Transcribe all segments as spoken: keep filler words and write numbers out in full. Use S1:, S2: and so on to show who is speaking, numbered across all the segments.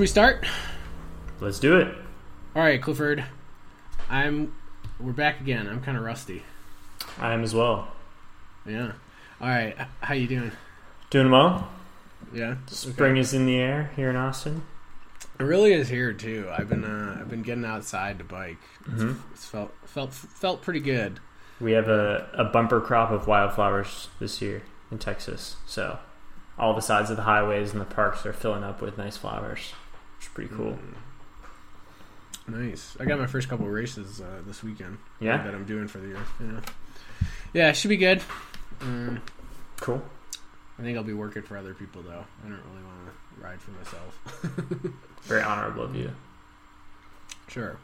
S1: we start?
S2: Let's do it.
S1: All right, Clifford. I'm. We're back again. I'm kind of rusty.
S2: I am as well.
S1: Yeah. All right. How you doing?
S2: Doing well.
S1: Yeah.
S2: Spring
S1: okay.
S2: is in the air here in Austin.
S1: It really is here too. I've been uh, I've been getting outside to bike. It's,
S2: Mm-hmm.
S1: it's felt felt felt pretty good.
S2: We have a, a bumper crop of wildflowers this year in Texas, so all the sides of the highways and the parks are filling up with nice flowers, which is pretty cool.
S1: Mm. Nice. I got my first couple of races uh, this weekend.
S2: Yeah?
S1: That I'm doing for the year. Yeah. Yeah, it should be good. Um,
S2: Cool.
S1: I think I'll be working for other people though. I don't really want to ride for myself.
S2: Very honorable of you.
S1: Sure.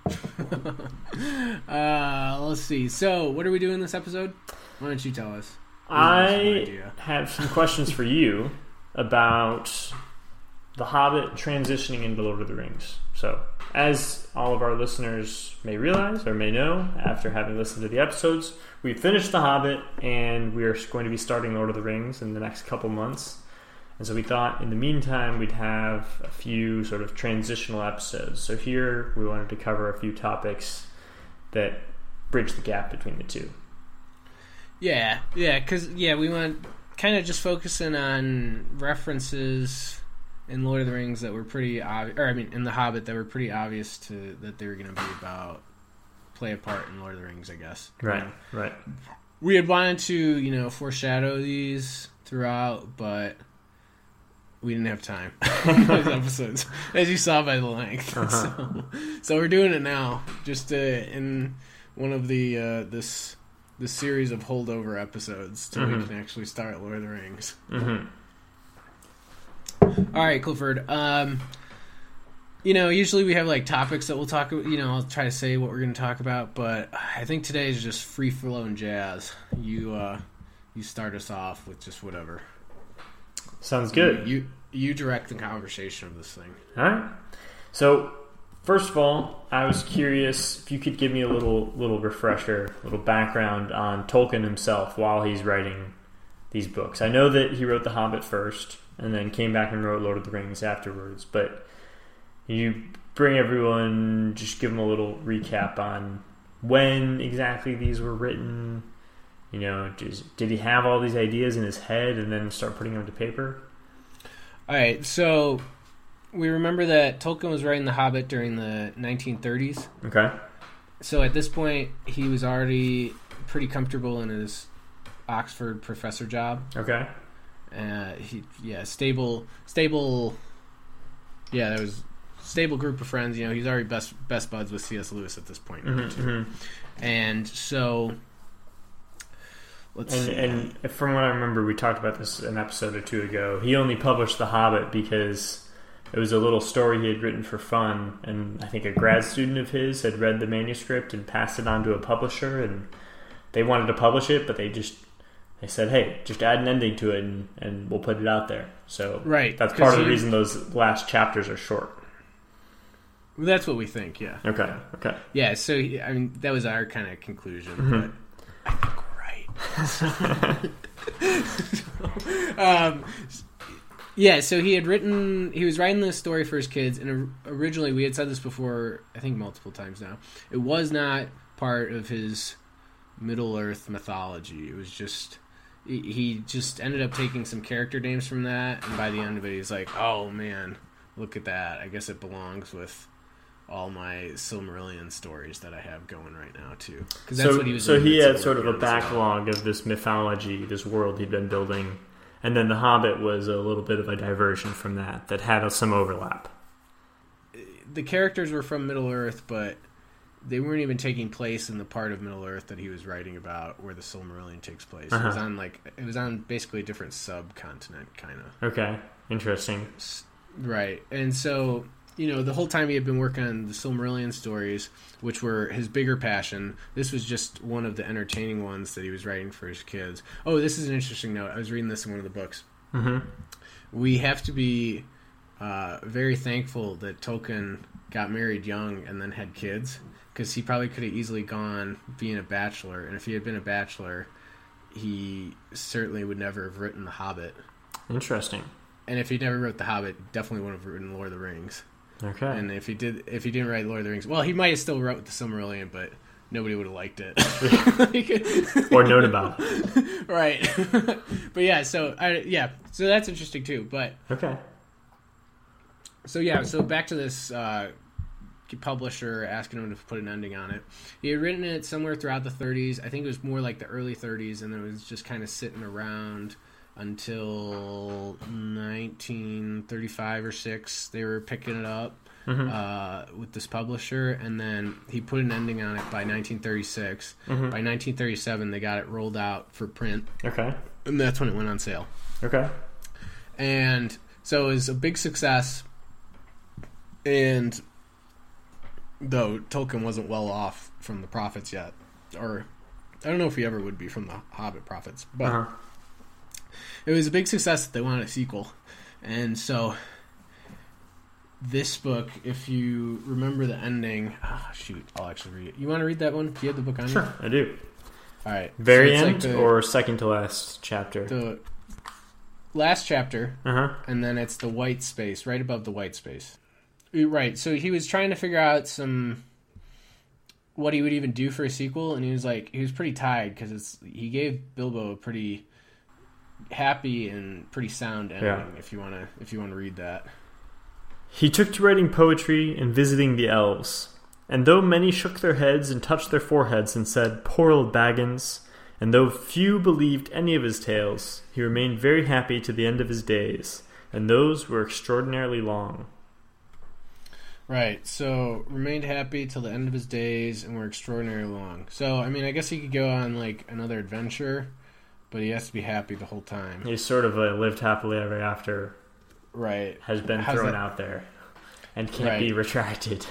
S1: uh, let's see. So, what are we doing this episode? Why don't you tell us?
S2: I have some questions for you about The Hobbit transitioning into Lord of the Rings. So, as all of our listeners may realize or may know, after having listened to the episodes, we finished The Hobbit and we are going to be starting Lord of the Rings in the next couple months. And so we thought in the meantime we'd have a few sort of transitional episodes. So here we wanted to cover a few topics that bridge the gap between the two.
S1: Yeah, yeah, because, yeah, we want kind of just focusing on references in Lord of the Rings that were pretty obvious, or I mean, in The Hobbit that were pretty obvious to that they were going to be about, play a part in Lord of the Rings, I guess.
S2: Right,
S1: You know?
S2: right.
S1: We had wanted to, you know, foreshadow these throughout, but we didn't have time in those episodes, as you saw by the length.
S2: Uh-huh.
S1: So, so we're doing it now, just uh, in one of the uh, this this series of holdover episodes, till
S2: Mm-hmm.
S1: we can actually start Lord of the Rings.
S2: Mm-hmm.
S1: All right, Clifford. Um, you know, usually we have like topics that we'll talk. You know, I'll try to say what we're going to talk about, but I think today is just free flowing jazz. You uh, you start us off with just whatever.
S2: Sounds good.
S1: You you direct the conversation of this thing.
S2: All right. So, first of all, I was curious if you could give me a little little refresher, a little background on Tolkien himself while he's writing these books. I know that he wrote The Hobbit first and then came back and wrote Lord of the Rings afterwards, but you bring everyone, just give them a little recap on when exactly these were written. You know, just, did he have all these ideas in his head and then start putting them to paper?
S1: All right, so we remember that Tolkien was writing The Hobbit during the nineteen thirties.
S2: Okay.
S1: So at this point, he was already pretty comfortable in his Oxford professor job.
S2: Okay.
S1: Uh, he, yeah, stable, stable. Yeah, there was stable group of friends. You know, he's already best best buds with C S. Lewis at this point.
S2: Mm-hmm, mm-hmm.
S1: And so, let's
S2: and,
S1: see.
S2: and from what I remember, we talked about this an episode or two ago. He only published The Hobbit because it was a little story he had written for fun, and I think a grad student of his had read the manuscript and passed it on to a publisher, and they wanted to publish it, but they just they said, "Hey, just add an ending to it, and, and we'll put it out there." So
S1: right,
S2: that's part of the
S1: he,
S2: reason those last chapters are short.
S1: That's what we think. Yeah.
S2: Okay. Okay.
S1: Yeah. So he, I mean, that was our kind of conclusion,
S2: Mm-hmm.
S1: but I think we're right. um, yeah. So he had written. He was writing this story for his kids, and originally we had said this before. I think multiple times now. It was not part of his Middle Earth mythology. It was just. He just ended up taking some character names from that, and by the end of it, he's like, "Oh man, look at that! I guess it belongs with all my Silmarillion stories that I have going right now too." Because that's
S2: so,
S1: what he was.
S2: So he had sort of a
S1: well.
S2: backlog of this mythology, this world he'd been building, and then The Hobbit was a little bit of a diversion from that that had some overlap.
S1: The characters were from Middle Earth, but they weren't even taking place in the part of Middle Earth that he was writing about, where the Silmarillion takes place. Uh-huh. It was on like it was on basically a different subcontinent, kind of.
S2: Okay, interesting.
S1: Right, and so you know the whole time he had been working on the Silmarillion stories, which were his bigger passion. This was just one of the entertaining ones that he was writing for his kids. Oh, this is an interesting note. I was reading this in one of the books.
S2: Mm-hmm.
S1: We have to be uh, very thankful that Tolkien got married young and then had kids. Because he probably could have easily gone being a bachelor. And if he had been a bachelor, he certainly would never have written The Hobbit.
S2: Interesting.
S1: And if he never wrote The Hobbit, definitely wouldn't have written Lord of the Rings.
S2: Okay.
S1: And if he did, if he didn't write Lord of the Rings, well, he might have still wrote the Silmarillion, but nobody would have liked it like,
S2: or known about it.
S1: Right. But yeah, so I, yeah, so that's interesting too. But
S2: okay.
S1: So yeah, so back to this uh, publisher asking him to put an ending on it. He had written it somewhere throughout the thirties. I think it was more like the early thirties, and then it was just kind of sitting around until nineteen thirty-five or six. They were picking it up mm-hmm. uh, with this publisher, and then he put an ending on it by nineteen thirty-six. Mm-hmm. By nineteen thirty-seven, they got it rolled out for print.
S2: Okay.
S1: And that's when it went on sale.
S2: Okay.
S1: And so it was a big success. And though Tolkien wasn't well off from the profits yet, or I don't know if he ever would be from the Hobbit profits, but uh-huh. It was a big success that they wanted a sequel. And so this book, if you remember the ending, ah, shoot, I'll actually read it. You want to read that one? Do you have the book on you?
S2: Sure, I do.
S1: All right.
S2: Very
S1: so
S2: end
S1: like the,
S2: or second to last chapter?
S1: The last chapter,
S2: uh-huh.
S1: and then it's the white space, right above the white space. Right, so he was trying to figure out some what he would even do for a sequel, and he was like, he was pretty tied because it's he gave Bilbo a pretty happy and pretty sound ending. Yeah. If you wanna, if you wanna read that,
S2: he took to writing poetry and visiting the elves, and though many shook their heads and touched their foreheads and said, "Poor old Baggins," and though few believed any of his tales, he remained very happy to the end of his days, and those were extraordinarily long.
S1: Right, so remained happy till the end of his days and were extraordinarily long. So, I mean, I guess he could go on, like, another adventure, but he has to be happy the whole time.
S2: He's sort of a lived happily ever after.
S1: Right.
S2: Has been How's thrown that? out there and can't right. be retracted.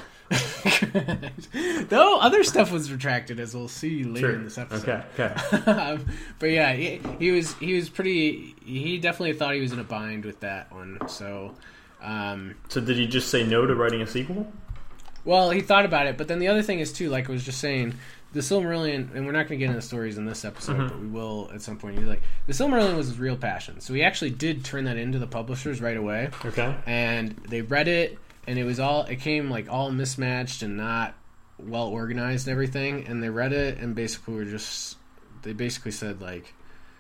S1: Though other stuff was retracted, as we'll see later
S2: True.
S1: in this episode.
S2: Okay, okay.
S1: um, but yeah, he, he was he was pretty... He definitely thought he was in a bind with that one, so... Um,
S2: so did he just say no to writing a sequel?
S1: Well, he thought about it, but then the other thing is too, like I was just saying, the Silmarillion, and we're not going to get into the stories in this episode, mm-hmm. but we will at some point. He's like, the Silmarillion was his real passion, so he actually did turn that into the publishers right away.
S2: Okay.
S1: And they read it, and it was all it came like all mismatched and not well organized and everything. And they read it, and basically were just they basically said like,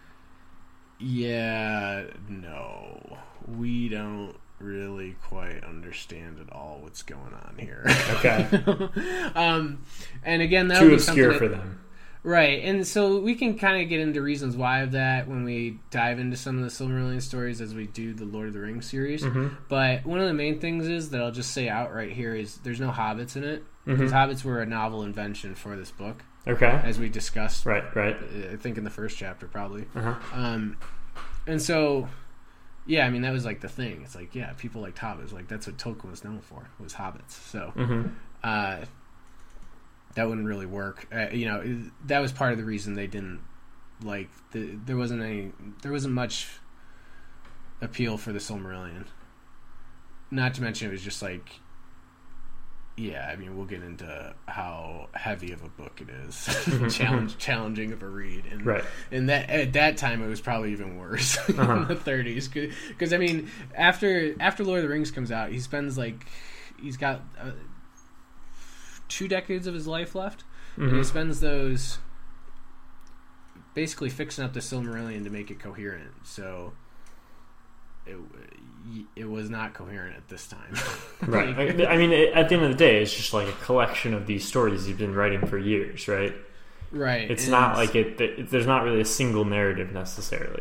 S1: yeah, no, we don't really quite understand at all what's going on here.
S2: Okay.
S1: um, and again, that
S2: too
S1: would be
S2: obscure
S1: something
S2: for
S1: that,
S2: them.
S1: Right, and so we can kind of get into reasons why of that when we dive into some of the Silmarillion stories as we do the Lord of the Rings series.
S2: Mm-hmm.
S1: But one of the main things is that I'll just say out right here is there's no hobbits in it.
S2: Mm-hmm.
S1: Because hobbits were a novel invention for this book.
S2: Okay.
S1: As we discussed.
S2: Right, right.
S1: I think in the first chapter, probably.
S2: Uh-huh.
S1: Um, and so... Yeah, I mean, that was, like, the thing. It's like, yeah, people liked hobbits. Like, that's what Tolkien was known for, was hobbits. So,
S2: mm-hmm.
S1: uh, that wouldn't really work. Uh, you know, that was part of the reason they didn't, like, the, there wasn't any, there wasn't much appeal for the Silmarillion. Not to mention it was just, like, yeah, I mean, we'll get into how heavy of a book it is, challenge, challenging of a read, and
S2: right.
S1: and that at that time it was probably even worse uh-huh. in the thirties. Because I mean, after after Lord of the Rings comes out, he spends like he's got uh, two decades of his life left, mm-hmm. and he spends those basically fixing up the Silmarillion to make it coherent. So. It, it was not coherent at this time.
S2: Right. I mean, at the end of the day, it's just like a collection of these stories you've been writing for years, right?
S1: Right.
S2: It's
S1: and
S2: not
S1: it's,
S2: like it, it... There's not really a single narrative necessarily.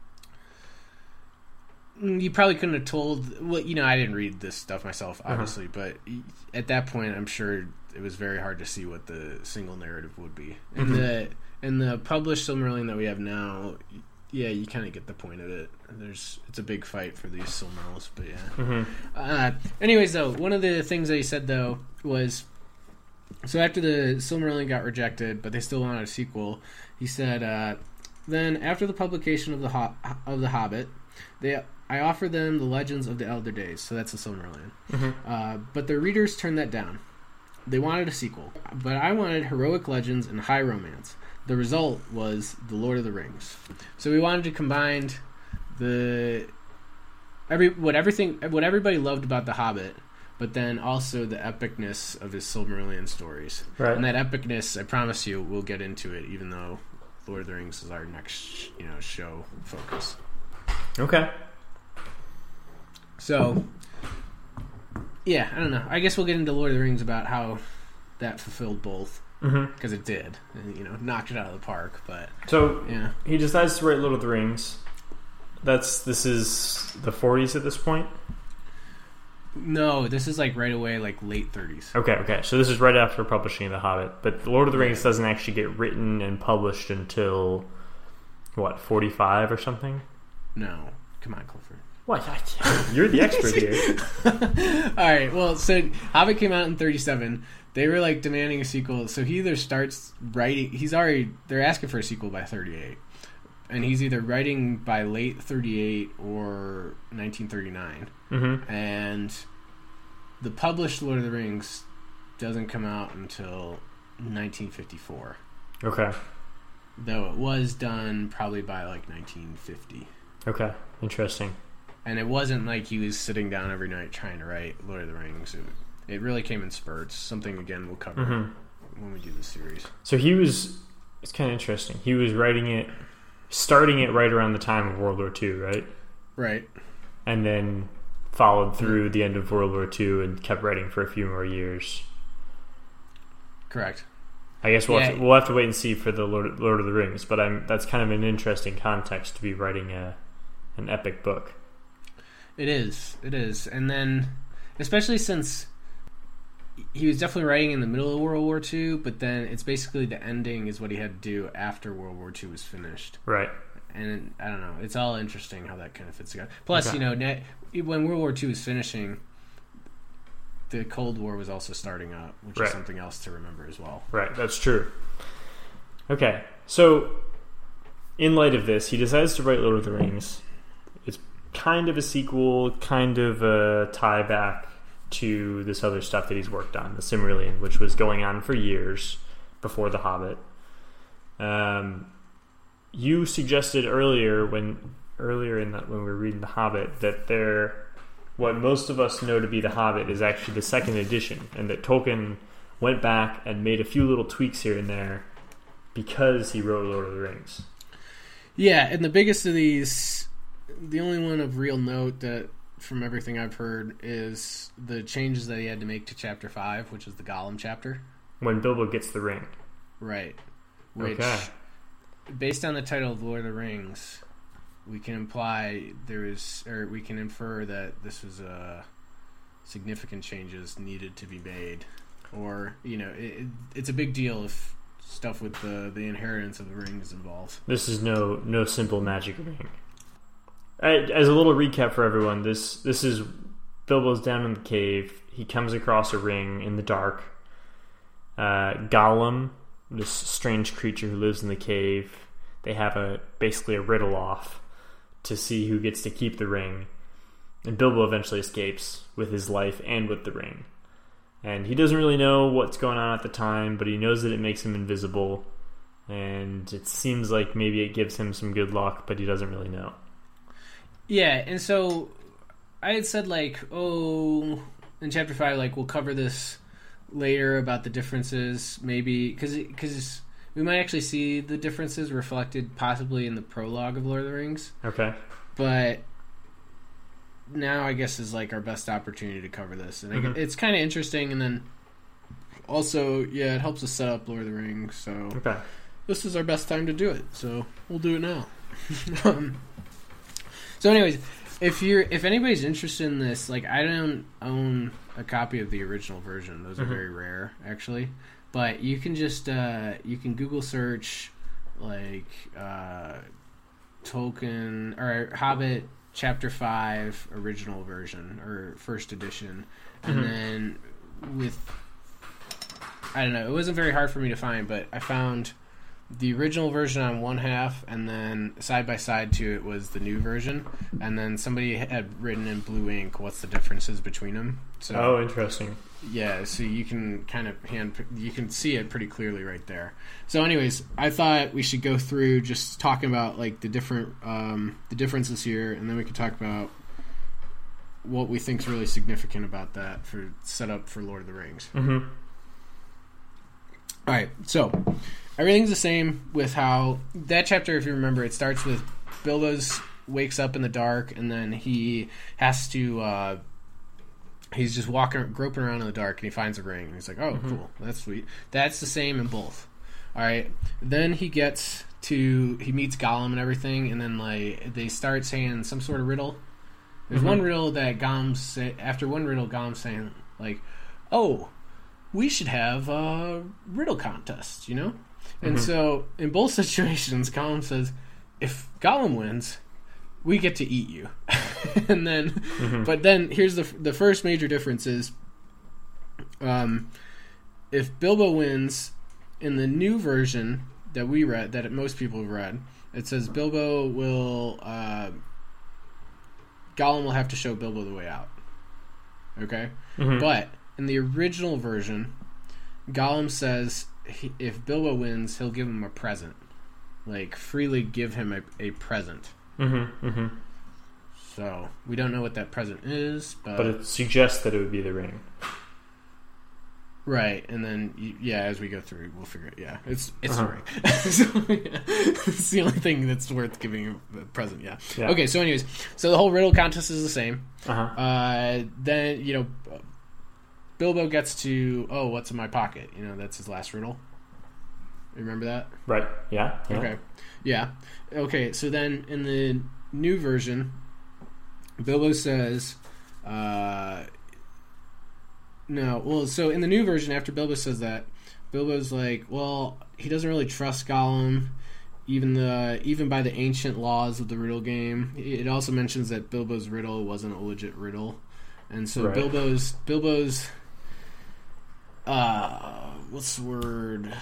S1: You probably couldn't have told... Well, you know, I didn't read this stuff myself, obviously, uh-huh. but at that point, I'm sure it was very hard to see what the single narrative would be. And mm-hmm. the and the published Silmarillion that we have now... Yeah, you kind of get the point of it. There's, it's a big fight for these Silmarils, but yeah.
S2: Mm-hmm.
S1: Uh, anyways, though, one of the things that he said, though, was... So after the Silmarillion got rejected, but they still wanted a sequel, he said, uh, then after the publication of the Ho- of the Hobbit, they I offered them the Legends of the Elder Days, so that's the Silmarillion.
S2: Mm-hmm.
S1: Uh, but their readers turned that down. They wanted a sequel, but I wanted heroic legends and high romance. The result was The Lord of the Rings. So we wanted to combine the every what everything what everybody loved about The Hobbit, but then also the epicness of his Silmarillion stories.
S2: Right.
S1: And that epicness, I promise you, we'll get into it, even though Lord of the Rings is our next, you know, show focus.
S2: Okay.
S1: So, yeah, I don't know. I guess we'll get into Lord of the Rings about how that fulfilled both. Because mm-hmm. it did. And, you know, knocked it out of the park. But
S2: So,
S1: yeah.
S2: he decides to write Lord of the Rings. That's This is the forties at this point?
S1: No, this is like right away, like late thirties.
S2: Okay, okay. So this is right after publishing The Hobbit. But Lord of the Rings doesn't actually get written and published until, what, forty-five or something?
S1: No. Come on, Clifford.
S2: What? You're the expert here.
S1: All right. Well, so Hobbit came out in thirty-seven. They were like demanding a sequel. So he either starts writing. He's already. They're asking for a sequel by thirty-eight, and he's either writing by late thirty-eight or nineteen thirty-nine.
S2: Mm-hmm.
S1: And the published Lord of the Rings doesn't come out until nineteen fifty-four.
S2: Okay.
S1: Though it was done probably by like nineteen fifty.
S2: Okay. Interesting.
S1: And it wasn't like he was sitting down every night trying to write Lord of the Rings. It, it really came in spurts. Something, again, we'll cover mm-hmm. when we do the series.
S2: So he was... It's kind of interesting. He was writing it... Starting it right around the time of World War Two, right?
S1: Right.
S2: And then followed through the end of World War Two and kept writing for a few more years.
S1: Correct.
S2: I guess we'll,
S1: yeah.
S2: have to, we'll have to wait and see for the Lord, Lord of the Rings, but I'm, that's kind of an interesting context to be writing a an epic book.
S1: It is. It is. And then, especially since he was definitely writing in the middle of World War Two, but then it's basically the ending is what he had to do after World War Two was finished.
S2: Right.
S1: And I don't know. It's all interesting how that kind of fits together. Plus, okay. you know, net, when World War Two was finishing, the Cold War was also starting up, which right. is something else to remember as well.
S2: Right. That's true. Okay. So, in light of this, he decides to write Lord of the Rings. It's kind of a sequel, kind of a tie back to this other stuff that he's worked on, the Silmarillion, which was going on for years before The Hobbit. Um, you suggested earlier when earlier in that when we were reading The Hobbit that there, what most of us know to be The Hobbit is actually the second edition, and that Tolkien went back and made a few little tweaks here and there because he wrote Lord of the Rings.
S1: Yeah, and the biggest of these, the only one of real note that, from everything I've heard, is the changes that he had to make to Chapter five, which is the Gollum chapter.
S2: When Bilbo gets the ring.
S1: Right. Which,
S2: okay.
S1: based on the title of Lord of the Rings, we can imply there is, or we can infer that this was uh, significant changes needed to be made. Or, you know, it, it's a big deal if stuff with the, the inheritance of the ring is involved.
S2: This is no no simple magic ring. As a little recap for everyone, this this is Bilbo's down in the cave. He comes across a ring in the dark. Uh, Gollum, this strange creature who lives in the cave, they have a basically a riddle off to see who gets to keep the ring. And Bilbo eventually escapes with his life and with the ring. And he doesn't really know what's going on at the time, but he knows that it makes him invisible. And it seems like maybe it gives him some good luck, but he doesn't really know.
S1: Yeah, and so I had said, like, oh, in Chapter five, like, we'll cover this later about the differences, maybe, because we might actually see the differences reflected possibly in the prologue of Lord of the Rings.
S2: Okay.
S1: But now I guess is, like, our best opportunity to cover this. And mm-hmm. it's kind of interesting, and then also, yeah, it helps us set up Lord of the Rings, so
S2: okay.
S1: This is our best time to do it, so we'll do it now. um, So anyways, if you're if anybody's interested in this, like, I don't own a copy of the original version. Those are mm-hmm. very rare, actually. But you can just uh, you can Google search like uh, Tolkien or Hobbit Chapter five original version or first edition, mm-hmm. and then with I don't know. It wasn't very hard for me to find, but I found the original version on one half, and then side by side to it was the new version, and then somebody had written in blue ink what's the differences between them. So,
S2: oh, interesting.
S1: Yeah, so you can kind of hand you can see it pretty clearly right there. So, anyways, I thought we should go through just talking about like the different um, the differences here, and then we could talk about what we think is really significant about that for setup for Lord of the Rings.
S2: Mm-hmm.
S1: All right, so everything's the same with how that chapter, if you remember, it starts with Bilbo's wakes up in the dark, and then he has to. Uh, he's just walking, groping around in the dark, and he finds a ring, and he's like, "Oh, mm-hmm. cool, that's sweet." That's the same in both. All right, then he gets to he meets Gollum and everything, and then like they start saying some sort of riddle. There's mm-hmm. one riddle that Gollum's say, after one riddle, Gollum's saying like, "Oh, we should have a riddle contest," you know? And mm-hmm. so in both situations, Gollum says, if Gollum wins, we get to eat you. and then, mm-hmm. but then here's the the first major difference is, um, if Bilbo wins, in the new version that we read, that most people have read, it says Bilbo will, uh, Gollum will have to show Bilbo the way out. Okay? Mm-hmm. But in the original version, Gollum says he, if Bilbo wins, he'll give him a present. Like, freely give him a, a present.
S2: Mm-hmm, mm-hmm.
S1: So, we don't know what that present is, but...
S2: But it suggests that it would be the ring.
S1: Right, and then, yeah, as we go through, we'll figure it. Yeah, it's it's
S2: uh-huh.
S1: a ring. so, yeah, it's the only thing that's worth giving a present, yeah. yeah. Okay, so anyways, so the whole riddle contest is the same.
S2: Uh-huh.
S1: Uh, then, you know... Bilbo gets to, oh, what's in my pocket? You know, that's his last riddle. Remember that?
S2: Right. Yeah. yeah.
S1: Okay. Yeah. Okay, so then in the new version, Bilbo says, uh, no, well, so in the new version, after Bilbo says that, Bilbo's like, well, he doesn't really trust Gollum, even the even by the ancient laws of the riddle game. It also mentions that Bilbo's riddle wasn't a legit riddle. And so right. Bilbo's, Bilbo's, Uh, what's the word?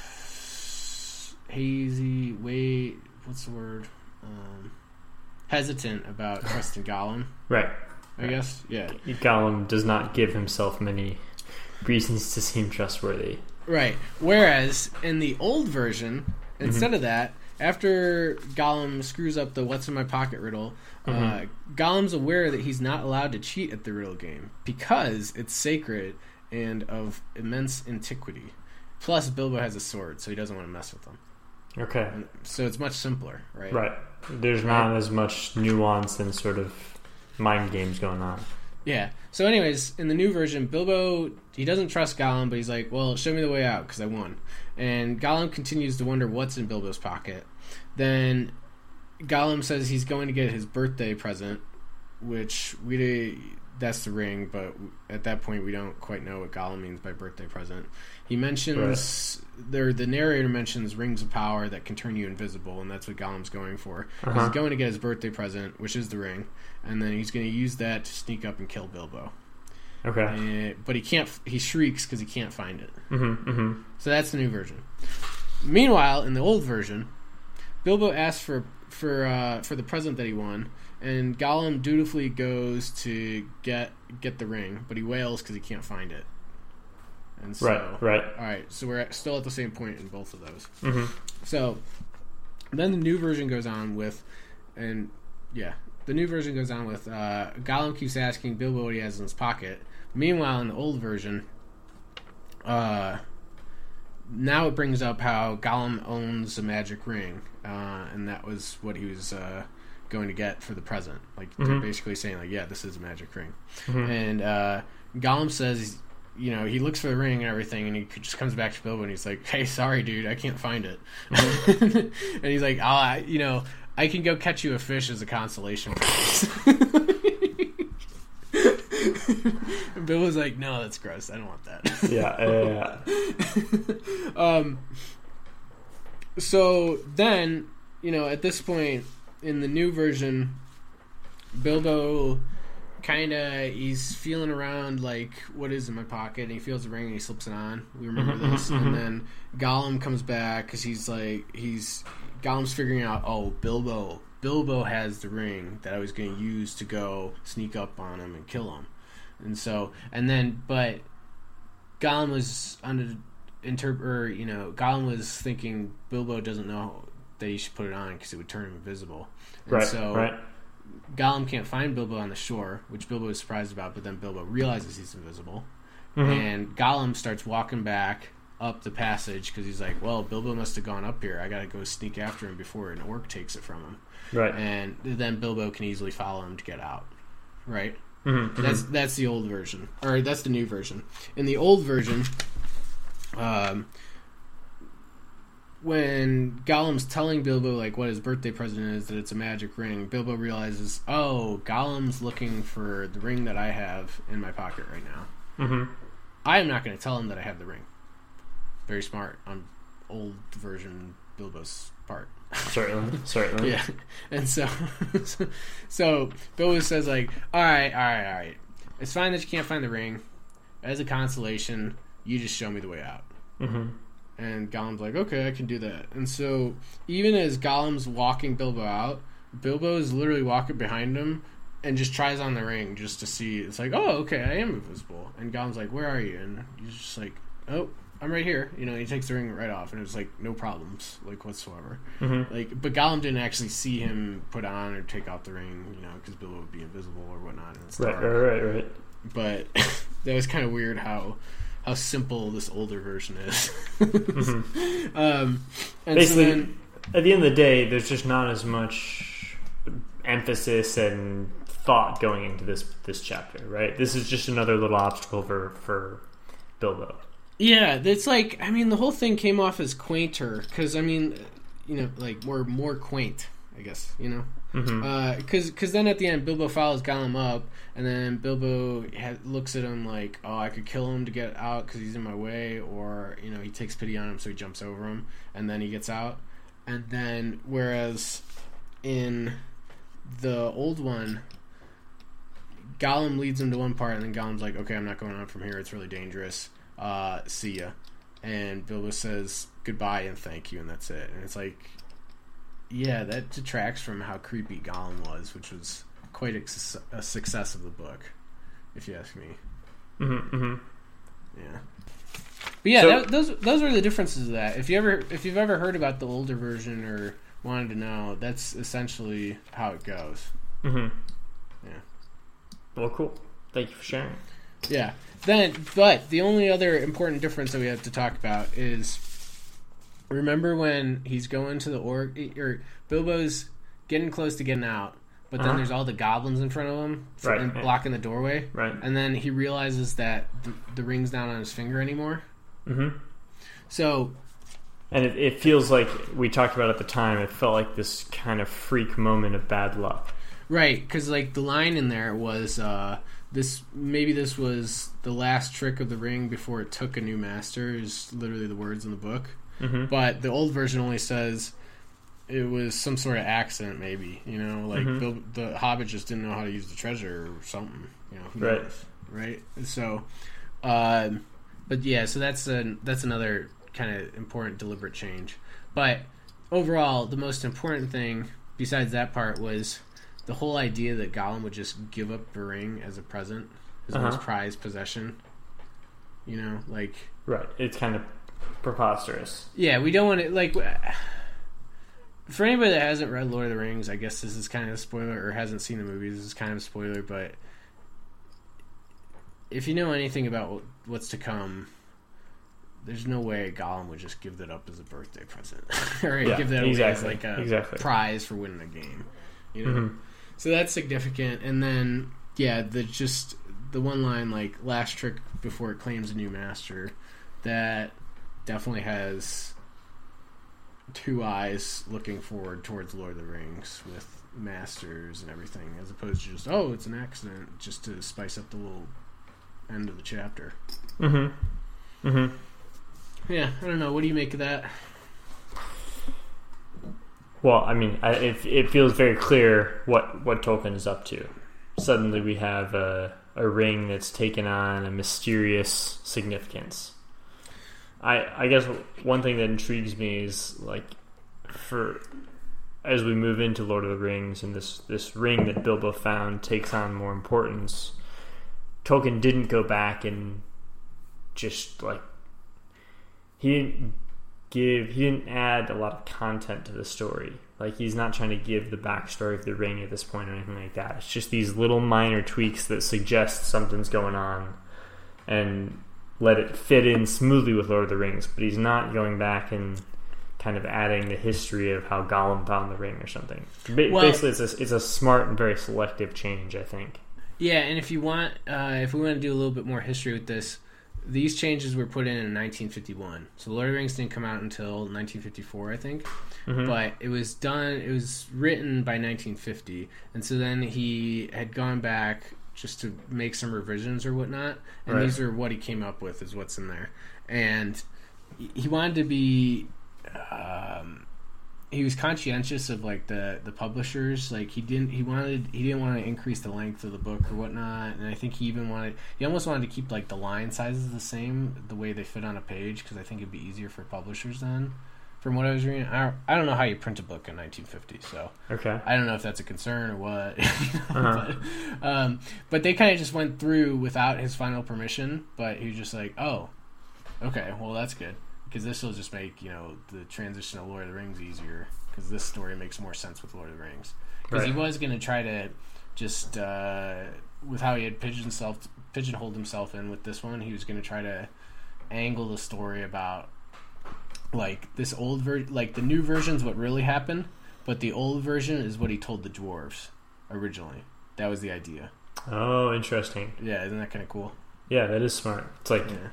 S1: Hazy. Wait, what's the word? Um, hesitant about trusting Gollum.
S2: Right.
S1: I guess. Yeah.
S2: Gollum does not give himself many reasons to seem trustworthy.
S1: Right. Whereas in the old version, instead mm-hmm. of that, after Gollum screws up the "What's in my pocket" riddle, mm-hmm. uh, Gollum's aware that he's not allowed to cheat at the riddle game because it's sacred and of immense antiquity. Plus, Bilbo has a sword, so he doesn't want to mess with them.
S2: Okay.
S1: And so it's much simpler, right?
S2: Right. There's not right. as much nuance and sort of mind games going on.
S1: Yeah. So anyways, in the new version, Bilbo, he doesn't trust Gollum, but he's like, well, show me the way out, because I won. And Gollum continues to wonder what's in Bilbo's pocket. Then Gollum says he's going to get his birthday present, which we... that's the ring, but at that point we don't quite know what Gollum means by birthday present. He mentions right. there the narrator mentions rings of power that can turn you invisible, and that's what Gollum's going for. Uh-huh. He's going to get his birthday present, which is the ring, and then he's going to use that to sneak up and kill Bilbo.
S2: Okay,
S1: and, but he can't. He shrieks because he can't find it.
S2: Mm-hmm, mm-hmm.
S1: So that's the new version. Meanwhile, in the old version, Bilbo asks for for uh, for the present that he won. And Gollum dutifully goes to get get the ring, but he wails because he can't find it. And so,
S2: right, right.
S1: All right, so we're at, still at the same point in both of those.
S2: Mm-hmm.
S1: So then the new version goes on with, and yeah, the new version goes on with uh, Gollum keeps asking Bilbo what he has in his pocket. Meanwhile, in the old version, uh, now it brings up how Gollum owns a magic ring, uh, and that was what he was. Uh, going to get for the present. Like, mm-hmm. they're basically saying, like, yeah, this is a magic ring. Mm-hmm. And uh, Gollum says, you know, he looks for the ring and everything, and he just comes back to Bilbo, and he's like, hey, sorry, dude, I can't find it. and he's like, oh, I, you know, I can go catch you a fish as a consolation prize. And Bilbo's like, no, that's gross. I don't want that.
S2: yeah, yeah,
S1: yeah. um, so then, you know, at this point, in the new version, Bilbo kind of, he's feeling around like, what is in my pocket? And he feels the ring and he slips it on. We remember
S2: mm-hmm,
S1: this.
S2: Mm-hmm.
S1: And then Gollum comes back because he's like, he's, Gollum's figuring out, oh, Bilbo, Bilbo has the ring that I was going to use to go sneak up on him and kill him. And so, and then, but Gollum was under, inter, or, you know, Gollum was thinking Bilbo doesn't know that he should put it on because it would turn him invisible. And
S2: right,
S1: so
S2: right.
S1: Gollum can't find Bilbo on the shore, which Bilbo is surprised about, but then Bilbo realizes he's invisible. Mm-hmm. And Gollum starts walking back up the passage because he's like, well, Bilbo must have gone up here. I got to go sneak after him before an orc takes it from him.
S2: Right.
S1: And then Bilbo can easily follow him to get out. Right?
S2: Mm-hmm.
S1: That's that's the old version. Or that's the new version. In the old version, um, when Gollum's telling Bilbo like what his birthday present is, that it's a magic ring, Bilbo realizes, oh, Gollum's looking for the ring that I have in my pocket right now.
S2: Mm-hmm.
S1: I am not going to tell him that I have the ring. Very smart on old version Bilbo's part.
S2: Certainly, certainly.
S1: Yeah. And so, so Bilbo says like, all right, all right, all right. It's fine that you can't find the ring. As a consolation, you just show me the way out.
S2: Mm-hmm.
S1: And Gollum's like, okay, I can do that. And so, even as Gollum's walking Bilbo out, Bilbo is literally walking behind him and just tries on the ring just to see. It's like, oh, okay, I am invisible. And Gollum's like, where are you? And he's just like, oh, I'm right here. You know, he takes the ring right off, and it was like, no problems, like, whatsoever.
S2: Mm-hmm.
S1: Like, but Gollum didn't actually see him put on or take out the ring, you know, because Bilbo would be invisible or whatnot. And it's
S2: right, right, right, right.
S1: But that was kind of weird how how simple this older version is.
S2: Mm-hmm.
S1: um, and
S2: Basically,
S1: so then,
S2: at the end of the day, there's just not as much emphasis and thought going into this this chapter, right? This is just another little obstacle for, for Bilbo.
S1: Yeah, it's like, I mean, the whole thing came off as quainter, because, I mean, you know, like, more more quaint, I guess, you know? Because
S2: Mm-hmm.
S1: uh, cause then at the end, Bilbo follows Gollum up, and then Bilbo ha- looks at him like, oh, I could kill him to get out because he's in my way, or, you know, he takes pity on him, so he jumps over him, and then he gets out. And then, whereas in the old one, Gollum leads him to one part, and then Gollum's like, okay, I'm not going on from here, it's really dangerous. Uh, see ya. And Bilbo says goodbye and thank you, and that's it. And it's like, yeah, that detracts from how creepy Gollum was, which was quite a, su- a success of the book, if you ask me.
S2: Mm-hmm, mm-hmm.
S1: Yeah. But yeah,
S2: So-
S1: that, those those are the differences of that. If you ever if you've ever heard about the older version or wanted to know, that's essentially how it goes.
S2: Mm-hmm.
S1: Yeah.
S2: Well, cool. Thank you for sharing.
S1: Yeah. Then, but the only other important difference that we have to talk about is, remember when he's going to the orc, or Bilbo's getting close to getting out, but then
S2: Uh-huh.
S1: there's all the goblins in front of him for,
S2: Right,
S1: and
S2: yeah.
S1: blocking the doorway,
S2: Right.
S1: and then he realizes that the, the ring's not on his finger anymore.
S2: Mm-hmm.
S1: So,
S2: And it, it feels like, we talked about at the time, it felt like this kind of freak moment of bad luck.
S1: right, because like the line in there was, uh, this maybe this was the last trick of the ring before it took a new master, is literally the words in the book.
S2: Mm-hmm.
S1: But the old version only says it was some sort of accident, maybe. You know, like
S2: Mhm.
S1: Bil- the Hobbit just didn't know how to use the treasure or something. You know, who
S2: Right.
S1: knows, right? So, um, but yeah, so that's an that's another kind of important, deliberate change. But overall, the most important thing besides that part was the whole idea that Gollum would just give up the ring as a present, his
S2: Uh-huh.
S1: most prized possession. You know, like.
S2: Right. It's kind of preposterous.
S1: Yeah, we don't want to, like, for anybody that hasn't read Lord of the Rings, I guess this is kind of a spoiler, or hasn't seen the movies, this is kind of a spoiler, but if you know anything about what's to come, there's no way Gollum would just give that up as a birthday present, or
S2: Yeah,
S1: give that away as,
S2: exactly,
S1: like, a
S2: exactly.
S1: prize for winning a game, you know?
S2: Mm-hmm.
S1: So that's significant, and then, yeah, the just, the one line, like, last trick before it claims a new master, that definitely has two eyes looking forward towards Lord of the Rings with masters and everything, as opposed to just, oh, it's an accident, just to spice up the little end of the chapter.
S2: Mm-hmm. Mm-hmm.
S1: Yeah, I don't know. What do you make of that?
S2: Well, I mean, I, it, it feels very clear what, what Tolkien is up to. Suddenly we have a, a ring that's taken on a mysterious significance. I I guess one thing that intrigues me is, like, for as we move into Lord of the Rings and this, this ring that Bilbo found takes on more importance, Tolkien didn't go back and just, like, he didn't give, he didn't add a lot of content to the story. Like, he's not trying to give the backstory of the ring at this point or anything like that. It's just these little minor tweaks that suggest something's going on and let it fit in smoothly with Lord of the Rings. But he's not going back and kind of adding the history of how Gollum found the ring or something. Ba-
S1: well,
S2: Basically, it's a, it's a smart and very selective change, I think.
S1: Yeah, and if you want, uh, if we want to do a little bit more history with this, these changes were put in in nineteen fifty-one. So Lord of the Rings didn't come out until nineteen fifty-four, I think. Mm-hmm. But it was done, it was written by nineteen fifty. And so then he had gone back just to make some revisions or whatnot. And right. these are what he came up with, is what's in there. And he wanted to be... Um, he was conscientious of like the, the publishers. Like he didn't he wanted he didn't want to increase the length of the book or whatnot. And I think he even wanted he almost wanted to keep like the line sizes the same, the way they fit on a page, because I think it'd be easier for publishers then. From what I was reading, I don't, I don't know how you print a book in nineteen fifty, so
S2: okay.
S1: I don't know if that's a concern or what. You know?
S2: uh-huh.
S1: but, um, but they kind of just went through without his final permission. But he was just like, oh, okay, well that's good. Because this will just make, you know, the transition to Lord of the Rings easier. Because this story makes more sense with Lord of the Rings. Because right. he was going to try to just, uh, with how he had pigeon self, pigeonholed himself in with this one, he was going to try to angle the story about, like, this old version, like, the new version's what really happened, but the old version is what he told the dwarves originally. That was the idea.
S2: Oh, interesting.
S1: Yeah, isn't that kind of cool?
S2: Yeah, that is smart. It's like...
S1: Yeah.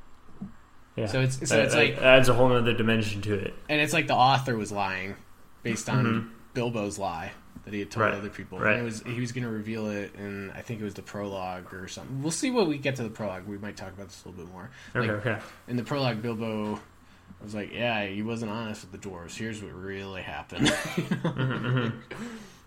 S2: Yeah.
S1: So it's so
S2: that,
S1: it's like
S2: adds a whole other dimension to it,
S1: and it's like the author was lying based on
S2: mm-hmm.
S1: Bilbo's lie that he had told
S2: right.
S1: other people.
S2: Right.
S1: And it was he was going to reveal it, and I think it was the prologue or something. We'll see when we get to the prologue. We might talk about this a little bit more.
S2: Okay.
S1: Like,
S2: okay.
S1: In the prologue, Bilbo was like, "Yeah, he wasn't honest with the dwarves. Here's what really happened." You know?
S2: mm-hmm, mm-hmm.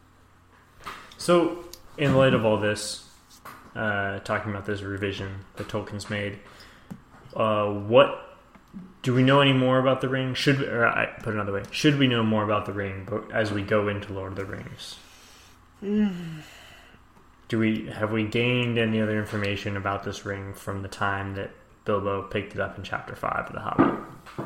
S2: So, in light of all this, uh, talking about this revision that Tolkien's made, uh, what do we know any more about the ring? Should we, or I put it another way, should we know more about the ring as we go into Lord of the Rings?
S1: Mm.
S2: Do we have we gained any other information about this ring from the time that Bilbo picked it up in Chapter Five of The Hobbit?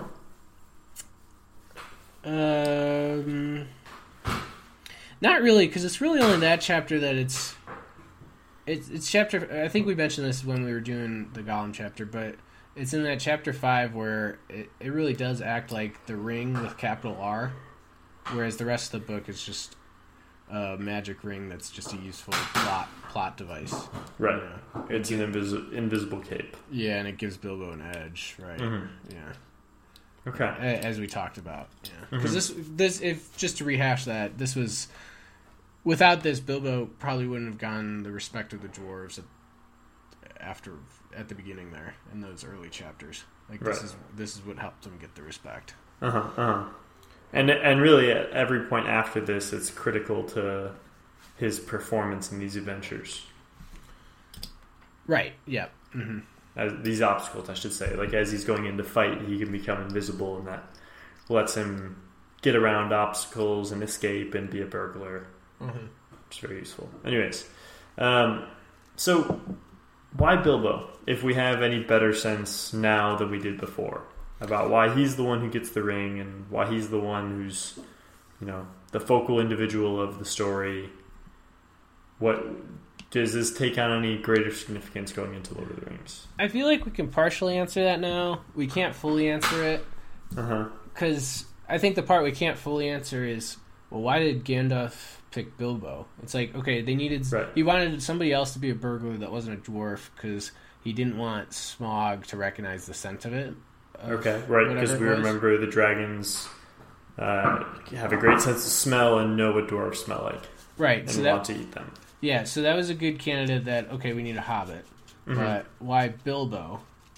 S1: Um, not really, because it's really only that chapter that it's it's it's chapter. I think we mentioned this when we were doing the Gollum chapter, but it's in that chapter five where it, it really does act like the ring with capital R, whereas the rest of the book is just a magic ring that's just a useful plot plot device.
S2: Right.
S1: You know?
S2: It's an invis- invisible cape.
S1: Yeah, and it gives Bilbo an edge, right?
S2: Mm-hmm.
S1: Yeah.
S2: Okay.
S1: As we talked about. Yeah.
S2: Mm-hmm.
S1: Because this, this, if just to rehash that, this was without this, Bilbo probably wouldn't have gotten the respect of the dwarves at, after. At the beginning there in those early chapters, like this
S2: right.
S1: is this is what helped him get the respect.
S2: Uh huh. Uh huh. And and really, at every point after this, it's critical to his performance in these adventures.
S1: Right. Yeah. Mm-hmm.
S2: As these obstacles, I should say, like as he's going into fight, he can become invisible, and that lets him get around obstacles and escape and be a burglar.
S1: Mm-hmm.
S2: It's very useful. Anyways, um, so. Why Bilbo, if we have any better sense now than we did before about why he's the one who gets the ring and why he's the one who's, you know, the focal individual of the story? What does this take on any greater significance going into Lord of the Rings?
S1: I feel like we can partially answer that now. We can't fully answer it.
S2: Uh-huh.
S1: Because I think the part we can't fully answer is, well, why did Gandalf pick Bilbo? It's like, okay, they needed
S2: right.
S1: he wanted somebody else to be a burglar that wasn't a dwarf because he didn't want Smaug to recognize the scent of it. Of
S2: okay, right, because we remember the dragons uh, have a great sense of smell and know what dwarves smell like.
S1: Right,
S2: and
S1: so
S2: want
S1: that,
S2: to eat them.
S1: Yeah, so that was a good candidate that, okay, we need a hobbit. Mm-hmm. But why Bilbo?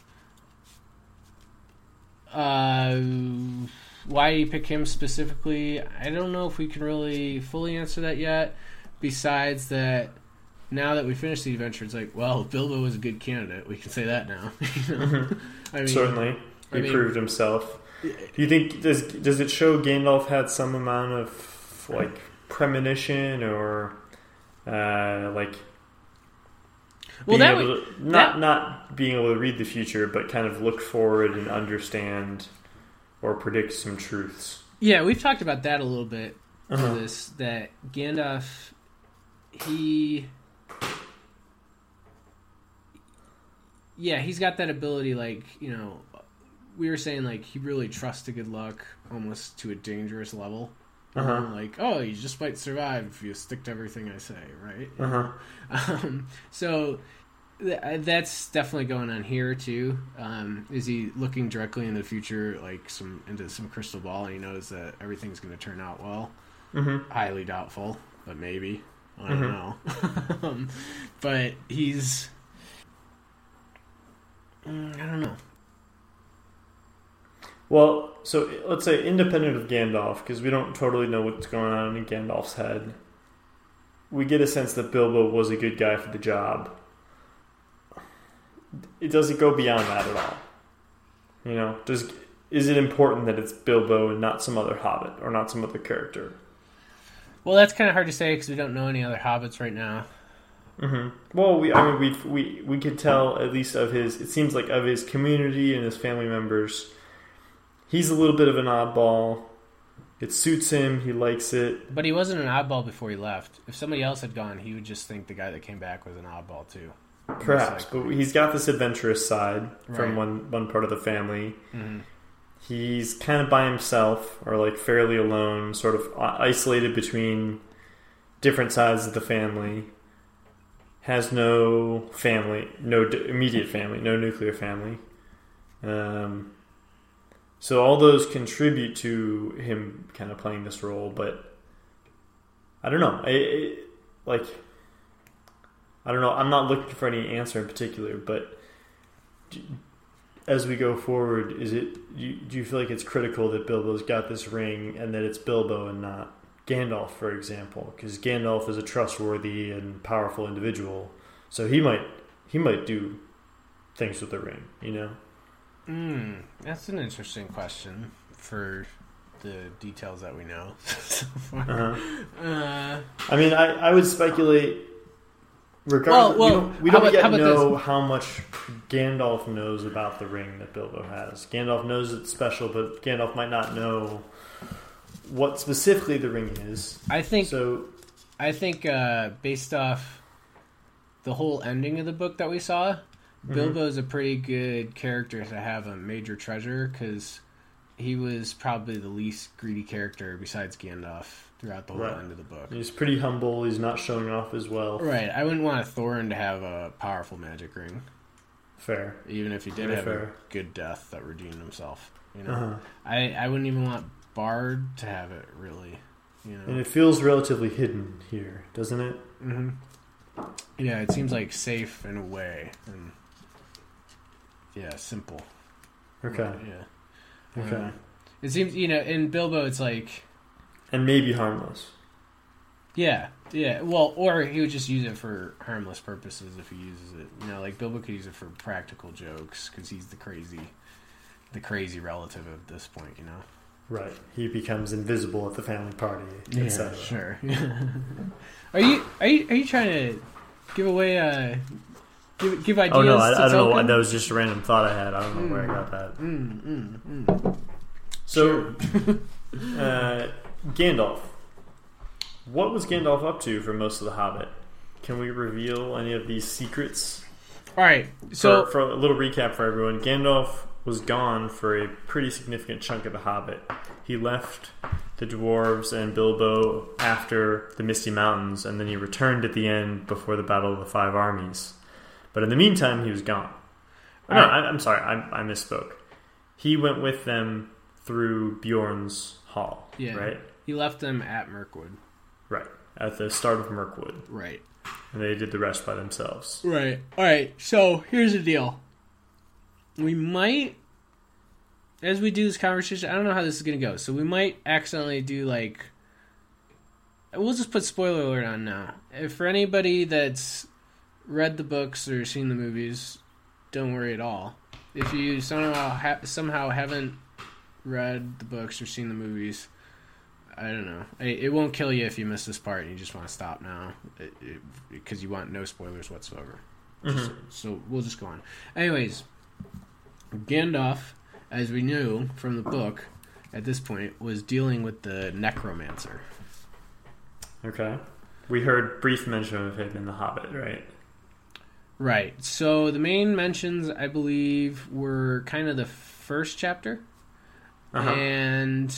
S1: Uh... Why did he pick him specifically? I don't know if we can really fully answer that yet. Besides that, now that we finished the adventure, it's like, well, Bilbo was a good candidate. We can say that now. You know?
S2: Mm-hmm.
S1: I mean,
S2: certainly, he I mean, proved himself. Do you think does does it show Gandalf had some amount of like premonition or uh, like?
S1: Well, that
S2: would,
S1: to,
S2: not
S1: that,
S2: not being able to read the future, but kind of look forward and understand. or predict some truths.
S1: Yeah, we've talked about that a little bit.
S2: Uh-huh.
S1: For this, that Gandalf, he, yeah, he's got that ability. Like, you know, we were saying, like, he really trusts to good luck almost to a dangerous level.
S2: Uh-huh.
S1: You know, like, oh, you just might survive if you stick to everything I say, right?
S2: Uh-huh.
S1: Um, so th- that's definitely going on here too. Um, is he looking directly into the future, like some into some crystal ball, and he knows that everything's going to turn out well?
S2: Mm-hmm.
S1: Highly doubtful, but maybe. I don't
S2: Mm-hmm.
S1: know. um, but he's, mm, I don't know.
S2: Well, so let's say independent of Gandalf, because we don't totally know what's going on in Gandalf's head, we get a sense that Bilbo was a good guy for the job. It doesn't go beyond that at all. You know, does is it important that it's Bilbo and not some other hobbit or not some other character?
S1: Well, that's kind of hard to say because we don't know any other hobbits right now.
S2: Mm-hmm. Well, we I mean we we we could tell at least of his. It seems like of his community and his family members. He's a little bit of an oddball. It suits him. He likes it.
S1: But he wasn't an oddball before he left. If somebody else had gone, he would just think the guy that came back was an oddball too.
S2: Perhaps, like, but he's got this adventurous side
S1: right.
S2: from one, one part of the family.
S1: Mm-hmm.
S2: He's kind of by himself, or like fairly alone, sort of isolated between different sides of the family. Has no family, no immediate family, no nuclear family. Um... So all those contribute to him kind of playing this role, but I don't know. It, it, like, I don't know. I'm not looking for any answer in particular, but do, as we go forward, is it? Do you, do you feel like it's critical that Bilbo's got this ring and that it's Bilbo and not Gandalf, for example? Because Gandalf is a trustworthy and powerful individual, so he might he might do things with the ring, you know.
S1: Mm, that's an interesting question for the details that we know so far.
S2: Uh-huh.
S1: Uh,
S2: I mean, I, I would speculate, regardless,
S1: well, well,
S2: we don't, we
S1: how
S2: don't
S1: about-
S2: yet
S1: how about
S2: know
S1: this?
S2: how much Gandalf knows about the ring that Bilbo has. Gandalf knows it's special, but Gandalf might not know what specifically the ring is.
S1: I think
S2: So,
S1: I think uh, based off the whole ending of the book that we saw, Bilbo's a pretty good character to have a major treasure because he was probably the least greedy character besides Gandalf throughout the whole
S2: Right.
S1: end of the book.
S2: he's pretty humble. He's not showing off as well.
S1: Right. I wouldn't want a Thorin to have a powerful magic ring,
S2: Fair.
S1: even if he did
S2: Very
S1: have
S2: fair.
S1: a good death that redeemed himself. You know,
S2: Uh-huh.
S1: I I wouldn't even want Bard to have it really. You know,
S2: And it feels relatively hidden here, doesn't it?
S1: hmm yeah, it seems like safe in a way and. Yeah, simple.
S2: Okay.
S1: Yeah.
S2: Okay.
S1: Um, it seems, you know, in Bilbo, it's like,
S2: And maybe harmless.
S1: yeah, yeah. Well, or he would just use it for harmless purposes if he uses it. You know, like Bilbo could use it for practical jokes because he's the crazy, the crazy relative at this point. You know.
S2: Right. He becomes invisible at the family party, et cetera.
S1: sure. are you are you are you trying to give away uh give give ideas?
S2: Oh no, I,
S1: to
S2: I don't know.
S1: Tolkien?
S2: That was just a random thought I had. I don't know mm. where I got that.
S1: Mm, mm, mm.
S2: So, uh, Gandalf. What was Gandalf up to for most of The Hobbit? Can we reveal any of these secrets?
S1: All right. So,
S2: for, for a little recap for everyone, Gandalf was gone for a pretty significant chunk of The Hobbit. He left the dwarves and Bilbo after the Misty Mountains, and then he returned at the end before the Battle of the Five Armies. But in the meantime, he was gone. No, right. I, I'm sorry, I, I misspoke. He went with them through Bjorn's Hall,
S1: yeah,
S2: right?
S1: He left them at Mirkwood.
S2: Right, at the start of Mirkwood.
S1: Right.
S2: And they did the rest by themselves.
S1: Right. All right, so here's the deal. We might, as we do this conversation, I don't know how this is going to go, so we might accidentally do, like, we'll just put spoiler alert on now. If for anybody that's read the books or seen the movies, don't worry at all. If you somehow ha- somehow haven't read the books or seen the movies, I don't know. It, it won't kill you if you miss this part and you just want to stop now, because you want no spoilers whatsoever.
S2: Mm-hmm.
S1: Just, so we'll just go on. Anyways, Gandalf, as we knew from the book, at this point was dealing with the necromancer.
S2: Okay. We heard brief mention of him in The Hobbit, right?
S1: Right. So the main mentions, I believe, were kind of the first chapter. Uh-huh. And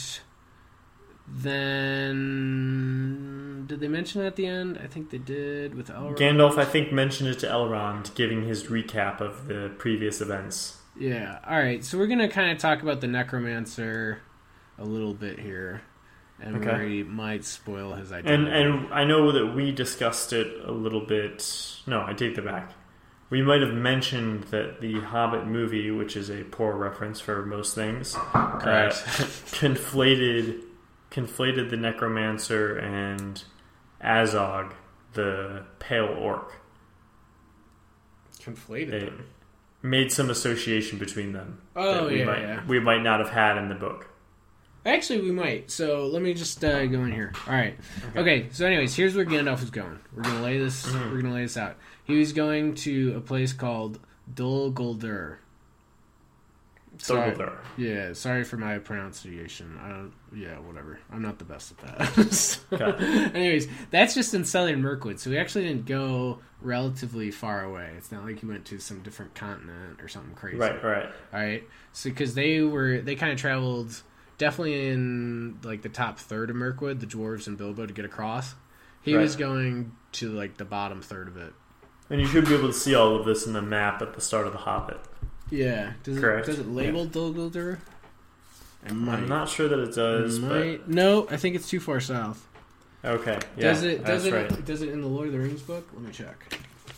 S1: then... Did they mention it at the end? I think they did with Elrond.
S2: Gandalf, I think, mentioned it to Elrond, giving his recap of the previous events.
S1: Yeah. All right. So we're going to kind of talk about the necromancer a little bit here. And okay. we might spoil his identity.
S2: And and I know that we discussed it a little bit. No, I take that back. We might have mentioned that the Hobbit movie, which is a poor reference for most things, uh, conflated conflated the necromancer and Azog, the pale orc.
S1: Conflated
S2: they
S1: them.
S2: Made some association between them.
S1: Oh,
S2: that we
S1: yeah,
S2: might,
S1: yeah.
S2: We might not have had in the book.
S1: Actually, we might. So let me just uh, go in here. All right. Okay. okay. So, anyways, here's where Gandalf is going. We're gonna lay this. Mm-hmm. We're gonna lay this out. He was going to a place called Dol Guldur.
S2: Dol Guldur.
S1: Yeah. Sorry for my pronunciation. I don't. Yeah. Whatever. I'm not the best at that. so, okay. Anyways, that's just in southern Mirkwood. So we actually didn't go relatively far away. It's not like he went to some different continent or something crazy.
S2: Right. Right.
S1: All right. So because they were, they kind of traveled. Definitely in like the top third of Mirkwood, the dwarves and Bilbo to get across. He right. was going to like the bottom third of it.
S2: And you should be able to see all of this in the map at the start of The Hobbit.
S1: Yeah. Does
S2: Correct.
S1: it does it label
S2: yeah.
S1: Dol Guldur?
S2: I'm not sure that it does. But...
S1: No, I think it's too far south.
S2: Okay. Yeah,
S1: does it does
S2: that's
S1: it
S2: right.
S1: does it in the Lord of the Rings book? Let me check.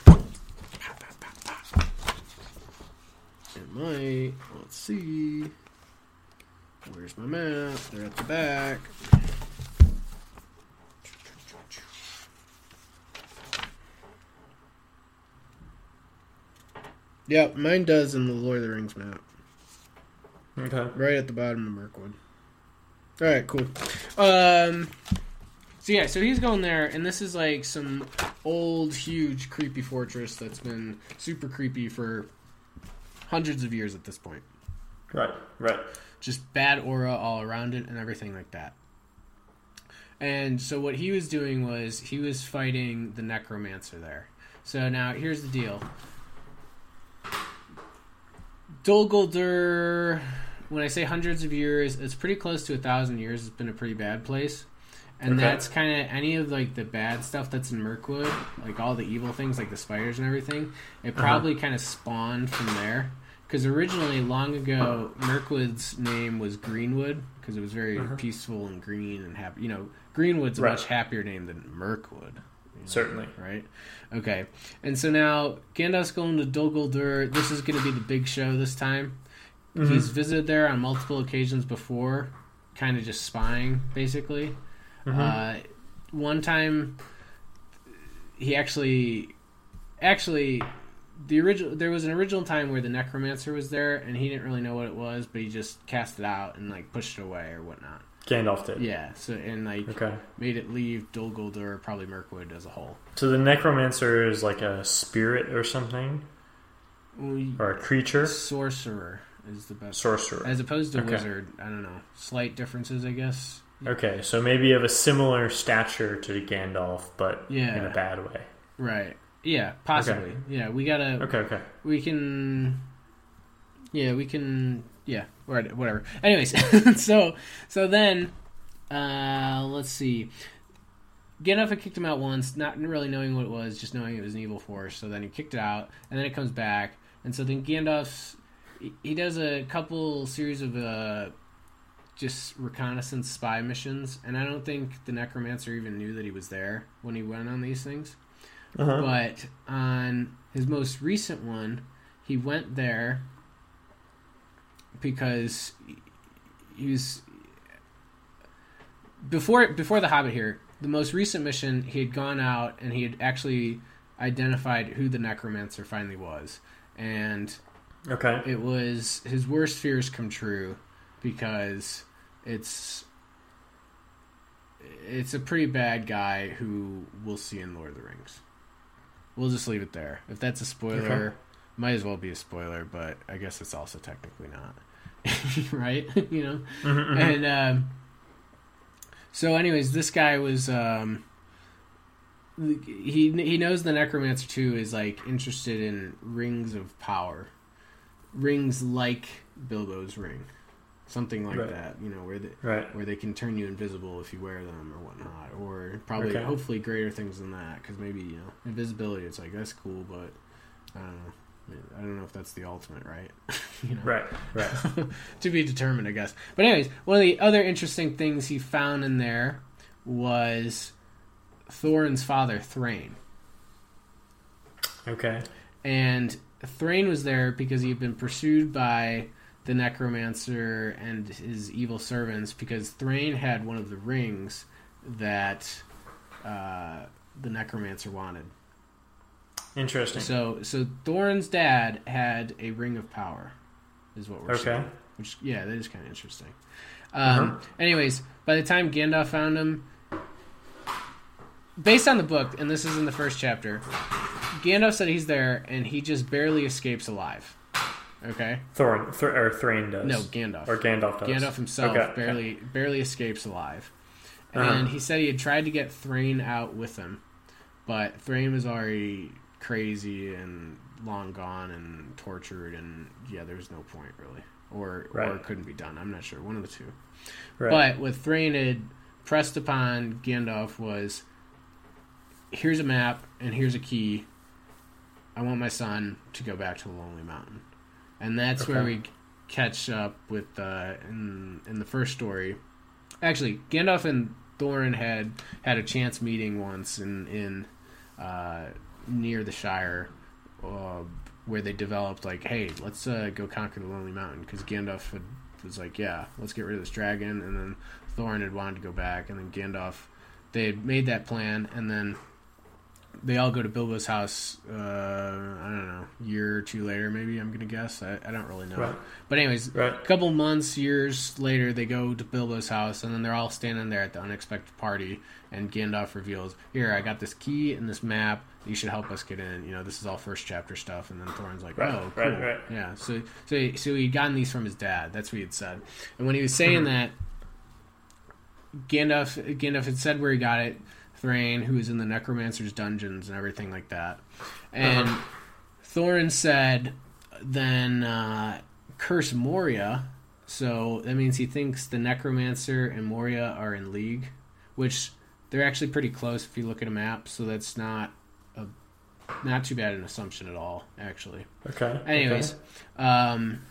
S1: It might. Let's see. Where's my map? They're at the back. Yep, mine does in the Lord of the Rings map.
S2: Okay.
S1: Right at the bottom of Mirkwood. Alright, cool. Um, so yeah, so he's going there, and this is like some old, huge, creepy fortress that's been super creepy for hundreds of years at this point.
S2: Right, right.
S1: Just bad aura all around it and everything like that. And so what he was doing was he was fighting the necromancer there. So now here's the deal. Dol Guldur, when I say hundreds of years, it's pretty close to a thousand years. It's been a pretty bad place. And okay. that's kind of any of like the bad stuff that's in Mirkwood, like all the evil things like the spiders and everything, it probably uh-huh. kind of spawned from there. Because originally, long ago, Mirkwood's name was Greenwood, because it was very uh-huh. peaceful and green and happy. You know, Greenwood's a right. much happier name than Mirkwood. You know,
S2: Certainly.
S1: Right? Okay. And so now, Gandalf's going to Dol Guldur. This is going to be the big show this time. Mm-hmm. He's visited there on multiple occasions before, kind of just spying, basically. Mm-hmm. Uh, one time, he actually... Actually... The original, there was an original time where the necromancer was there, and he didn't really know what it was, but he just cast it out and like pushed it away or whatnot.
S2: Gandalf did.
S1: Yeah, so and like
S2: okay.
S1: made it leave Dol Guldur, probably Mirkwood as a whole.
S2: So the necromancer is like a spirit or something, we, or a creature.
S1: Sorcerer is the best.
S2: Sorcerer,
S1: as opposed to
S2: okay.
S1: wizard. I don't know, slight differences, I guess.
S2: Okay, so maybe of a similar stature to Gandalf, but
S1: yeah.
S2: in a bad way.
S1: Right. Yeah, possibly. Okay. Yeah, we gotta...
S2: Okay, okay.
S1: We can... Yeah, we can... Yeah, whatever. Anyways, so so then, uh, let's see. Gandalf had kicked him out once, not really knowing what it was, just knowing it was an evil force. So then he kicked it out, and then it comes back. And so then Gandalf's... He does a couple series of uh, just reconnaissance spy missions, and I don't think the necromancer even knew that he was there when he went on these things. Uh-huh. But on his most recent one, he went there because he was before before the Hobbit here. The most recent mission, he had gone out and he had actually identified who the necromancer finally was, and
S2: okay,
S1: it was his worst fears come true because it's it's a pretty bad guy who we'll see in Lord of the Rings. We'll just leave it there. If that's a spoiler,
S2: okay.
S1: might as well be a spoiler, but I guess it's also technically not. right? You know,
S2: Mm-hmm, mm-hmm.
S1: and um, so, anyways, this guy was um, he he knows the necromancer too is like interested in rings of power, rings like Bilbo's ring, something like
S2: right.
S1: that. You know, where they
S2: right.
S1: where they can turn you invisible if you wear them or whatnot, or probably
S2: Okay.
S1: hopefully greater things than that. Because maybe you know invisibility, it's like that's cool, but I don't know. I don't know if that's the ultimate, right? you know?
S2: Right, right.
S1: To be determined, I guess. But anyways, one of the other interesting things he found in there was Thorin's father, Thrain.
S2: Okay.
S1: And Thrain was there because he had been pursued by the necromancer and his evil servants, because Thrain had one of the rings that uh, the necromancer wanted.
S2: Interesting.
S1: So, so Thorin's dad had a ring of power, is what we're
S2: okay.
S1: saying. Which, yeah, that is kind of interesting. Um,
S2: uh-huh.
S1: Anyways, by the time Gandalf found him, based on the book, and this is in the first chapter, Gandalf said he's there, and he just barely escapes alive. Okay.
S2: Thorin, Th- or Thrain does.
S1: No, Gandalf.
S2: Or Gandalf does.
S1: Gandalf himself
S2: okay.
S1: barely barely escapes alive,
S2: Uh-huh.
S1: and he said he had tried to get Thrain out with him, but Thrain was already crazy and long gone and tortured, and yeah, there's no point really, or
S2: right.
S1: or it couldn't be done. I'm not sure, one of the two.
S2: Right.
S1: But what Thrain had pressed upon Gandalf was, here's a map and here's a key. I want my son to go back to the Lonely Mountain, and that's
S2: okay.
S1: where we catch up with uh, in in the first story. Actually, Gandalf and Thorin had had a chance meeting once in in. Uh, near the Shire, uh, where they developed like, hey, let's uh, go conquer the Lonely Mountain, because Gandalf had, was like, yeah, let's get rid of this dragon, and then Thorin had wanted to go back, and then Gandalf, they had made that plan, and then they all go to Bilbo's house, uh, I don't know, a year or two later, maybe, I'm going to guess. I, I don't really know.
S2: Right.
S1: But anyways,
S2: right.
S1: a couple months, years later, they go to Bilbo's house, and then they're all standing there at the unexpected party, and Gandalf reveals, here, I got this key and this map, you should help us get in. You know, this is all first chapter stuff. And then Thorin's like,
S2: right.
S1: oh, cool.
S2: Right, right.
S1: Yeah, so so he, so he'd gotten these from his dad. That's what he had said. And when he was saying that, Gandalf, Gandalf had said where he got it, Thrain, who was in the Necromancer's dungeons and everything like that. And uh-huh. Thorin said, then uh, curse Moria. So that means he thinks the Necromancer and Moria are in league, which they're actually pretty close if you look at a map. So that's not a not too bad an assumption at all, actually.
S2: Okay.
S1: Anyways,
S2: okay.
S1: um,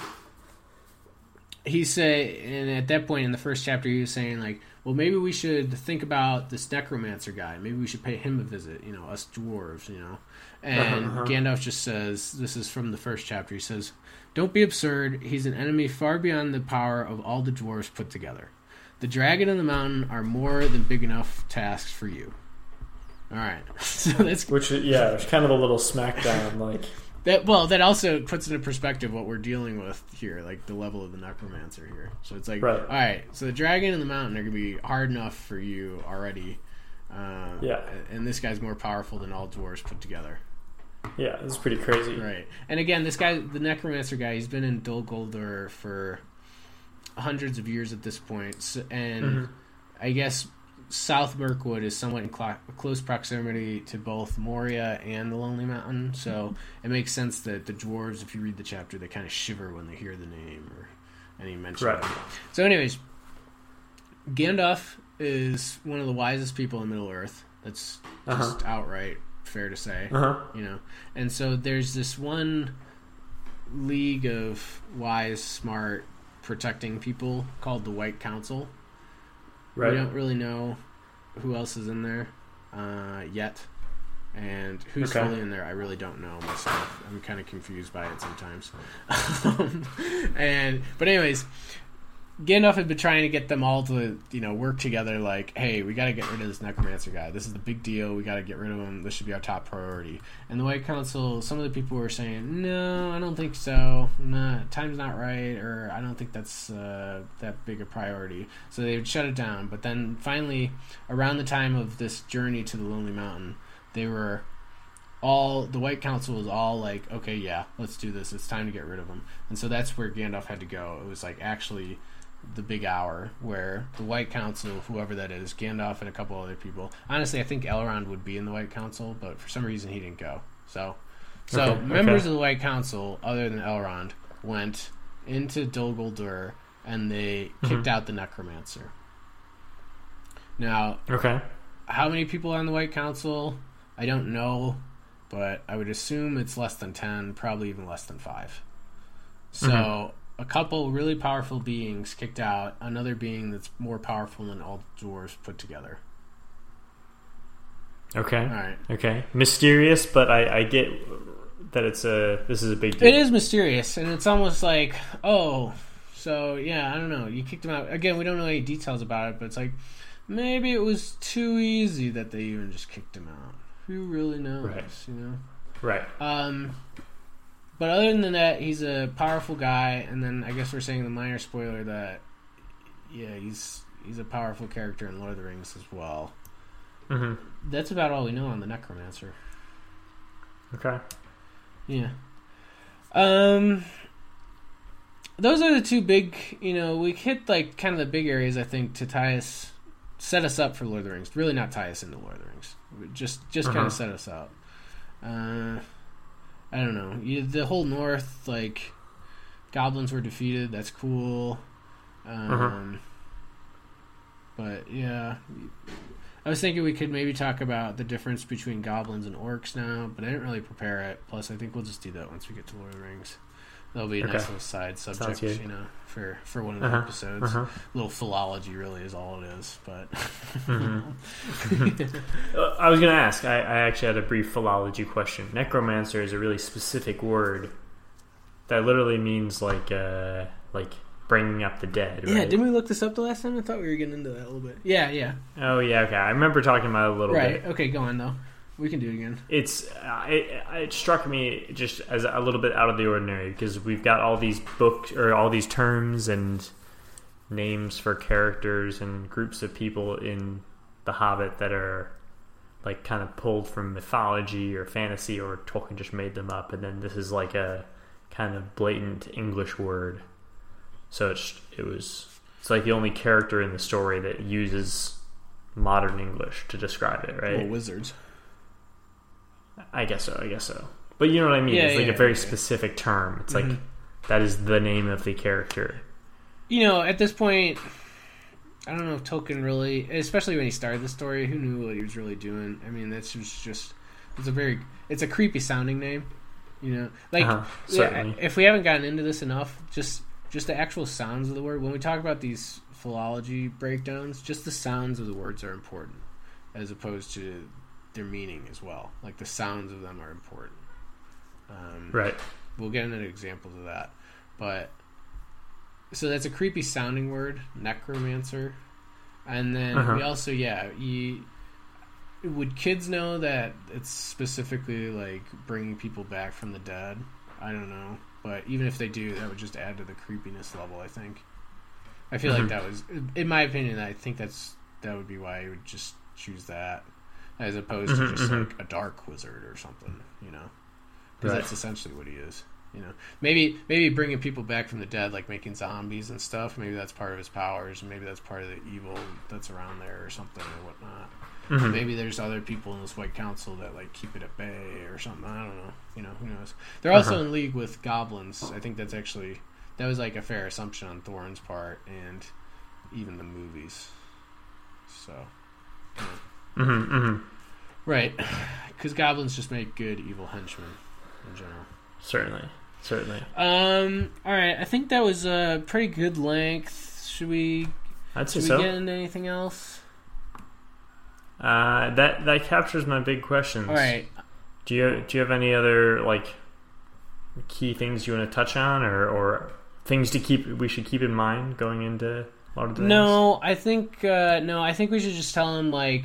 S1: he said, and at that point in the first chapter, he was saying like, well, maybe we should think about this necromancer guy. Maybe we should pay him a visit. You know, us dwarves. You know, and
S2: uh-huh.
S1: Gandalf just says, this is from the first chapter. He says, "Don't be absurd. He's an enemy far beyond the power of all the dwarves put together. The dragon and the mountain are more than big enough tasks for you." All right, so that's
S2: which yeah, it's kind of a little smackdown, like
S1: that. Well, that also puts into perspective what we're dealing with here, like the level of the necromancer here. So it's like,
S2: right.
S1: all right, so the dragon and the mountain are gonna be hard enough for you already. Uh,
S2: yeah,
S1: and this guy's more powerful than all dwarves put together.
S2: Yeah, this is pretty crazy.
S1: Right, and again, this guy, the necromancer guy, he's been in Dol Guldur for hundreds of years at this point, and mm-hmm. I guess South Mirkwood is somewhat in cl- close proximity to both Moria and the Lonely Mountain, so it makes sense that the dwarves, if you read the chapter, they kind of shiver when they hear the name or any mention
S2: right.
S1: of it. So anyways, Gandalf is one of the wisest people in Middle-earth. That's just uh-huh. outright fair to say.
S2: Uh-huh.
S1: You know, and so there's this one league of wise, smart, protecting people called the White Council.
S2: Right.
S1: We don't really know who else is in there uh, yet, and who's
S2: okay.
S1: fully in there. I really don't know myself. I'm kind of confused by it sometimes. and but anyways, Gandalf had been trying to get them all to, you know, work together. Like, hey, we got to get rid of this necromancer guy. This is the big deal. We got to get rid of him. This should be our top priority. And the White Council, some of the people were saying, no, I don't think so. Nah, time's not right, or I don't think that's uh, that big a priority. So they would shut it down. But then finally, around the time of this journey to the Lonely Mountain, they were all the White Council was all like, okay, yeah, let's do this. It's time to get rid of them. And so that's where Gandalf had to go. It was like actually the big hour where the White Council, whoever that is, Gandalf and a couple other people. Honestly, I think Elrond would be in the White Council, but for some reason he didn't go. So, so
S2: okay,
S1: members
S2: okay.
S1: of the White Council, other than Elrond, went into Dol Guldur and they kicked mm-hmm. out the Necromancer. Now,
S2: okay,
S1: how many people are on the White Council? I don't know, but I would assume it's less than ten, probably even less than five. So. Mm-hmm. A couple really powerful beings kicked out another being that's more powerful than all the dwarves put together.
S2: Okay.
S1: All right.
S2: Okay. Mysterious, but I, I get that it's a this is a big deal.
S1: It is mysterious, and it's almost like, oh, so yeah, I don't know. You kicked him out again. We don't know any details about it, but it's like maybe it was too easy that they even just kicked him out. Who really knows?
S2: Right.
S1: You know.
S2: Right.
S1: Um. But other than that, he's a powerful guy, and then I guess we're saying the minor spoiler that, yeah, he's he's a powerful character in Lord of the Rings as well.
S2: Mm-hmm.
S1: That's about all we know on the Necromancer.
S2: Okay.
S1: Yeah. Um. Those are the two big, you know, we hit like kind of the big areas, I think, to tie us, set us up for Lord of the Rings. Really not tie us into Lord of the Rings. Just, just uh-huh. kind of set us up. Uh... I don't know. You, the whole North, like, goblins were defeated. That's cool. Um, uh-huh. But, yeah. I was thinking we could maybe talk about the difference between goblins and orcs now, but I didn't really prepare it. Plus, I think we'll just do that once we get to Lord of the Rings. That'll be a okay. nice little side subject, you know, for, for one of the
S2: uh-huh.
S1: episodes.
S2: Uh-huh.
S1: A little philology really is all it is, but...
S2: mm-hmm. uh, I was going to ask, I, I actually had a brief philology question. Necromancer is a really specific word that literally means like uh, like bringing up the dead, right?
S1: Yeah, didn't we look this up the last time? I thought we were getting into that a little bit. Yeah, yeah.
S2: Oh, yeah, okay. I remember talking about it a little
S1: right.
S2: bit.
S1: Right, okay, go on, though. We can do it again.
S2: It's uh, it, it struck me just as a little bit out of the ordinary because we've got all these books or all these terms and names for characters and groups of people in The Hobbit that are like kind of pulled from mythology or fantasy, or Tolkien just made them up, and then this is like a kind of blatant English word. So it's it was it's like the only character in the story that uses modern English to describe it, right?
S1: Well, wizards.
S2: I guess so, I guess so. But you know what I mean?
S1: Yeah,
S2: it's like
S1: yeah,
S2: a very
S1: yeah.
S2: specific term. It's
S1: mm-hmm.
S2: like, that is the name of the character.
S1: You know, at this point, I don't know if Tolkien really, especially when he started the story, who knew what he was really doing? I mean, that's just, just it's a very, it's a creepy sounding name. You know? Like,
S2: uh-huh,
S1: yeah, if we haven't gotten into this enough, just, just the actual sounds of the word, when we talk about these philology breakdowns, just the sounds of the words are important, as opposed to their meaning as well. Like the sounds of them are important. Um,
S2: right.
S1: We'll get into examples of that. But so that's a creepy sounding word, necromancer. And then uh-huh. we also, yeah, you, would kids know that it's specifically like bringing people back from the dead? I don't know. But even if they do, that would just add to the creepiness level, I think. I feel mm-hmm. like that was, in my opinion, I think that's that would be why I would just choose that, as opposed
S2: mm-hmm,
S1: to just
S2: mm-hmm.
S1: like a dark wizard or something, you know, because
S2: right.
S1: that's essentially what he is. You know, maybe maybe bringing people back from the dead, like making zombies and stuff. Maybe that's part of his powers, and maybe that's part of the evil that's around there or something or whatnot. Mm-hmm. Maybe there's other people in this White Council that like keep it at bay or something. I don't know. You know, who knows? They're also uh-huh. in league with goblins. I think that's actually that was like a fair assumption on Thorin's part, and even the movies. So, yeah.
S2: mm-hmm, mm-hmm.
S1: Right, because goblins just make good evil henchmen in general.
S2: Certainly, certainly.
S1: Um. All right. I think that was a pretty good length. Should we?
S2: I'd say
S1: should
S2: so.
S1: we get into anything else?
S2: Uh, that that captures my big questions.
S1: All right.
S2: Do you do you have any other like key things you want to touch on, or, or things to keep we should keep in mind going into Lord of the Rings?
S1: No, I think uh, no. I think we should just tell him like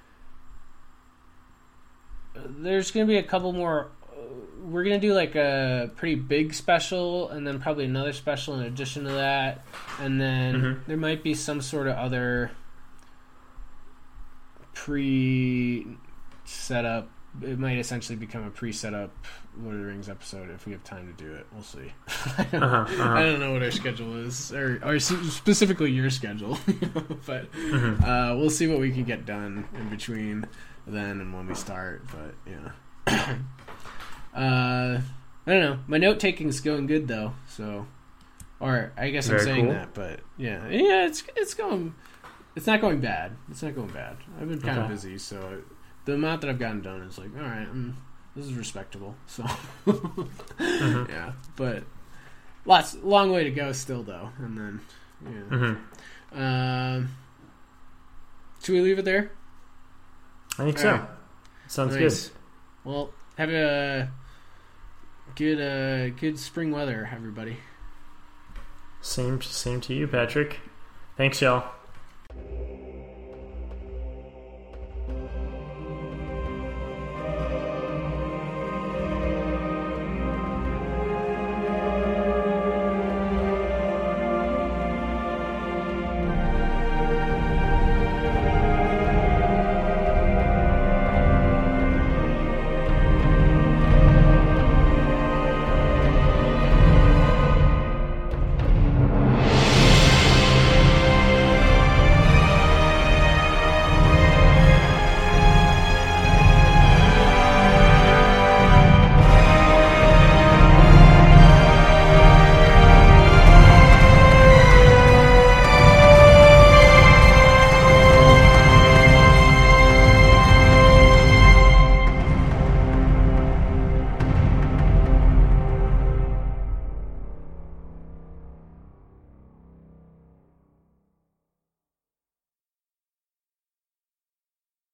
S1: there's going to be a couple more. We're going to do like a pretty big special, and then probably another special in addition to that, and then mm-hmm. there might be some sort of other pre set up it might essentially become a pre-set up Lord of the Rings episode if we have time to do it. We'll see. I, don't, uh-huh, uh-huh. I don't know what our schedule is, or, or specifically your schedule, but mm-hmm. uh, we'll see what we can get done in between then and when we start. But yeah, uh, I don't know. My note taking is going good though, so or I guess Very I'm saying cool. that, but yeah, yeah, it's it's going. It's not going bad. It's not going bad. I've been kind okay. of busy, so. The amount that I've gotten done is like, all right, um, this is respectable. So, mm-hmm. yeah, but lots, long way to go still, though. And then, yeah. Mm-hmm. Um, should we leave it there?
S2: I think all so. Right. Sounds nice. good.
S1: Well, have a good, uh, good spring weather, everybody.
S2: Same, same to you, Patrick. Thanks, y'all.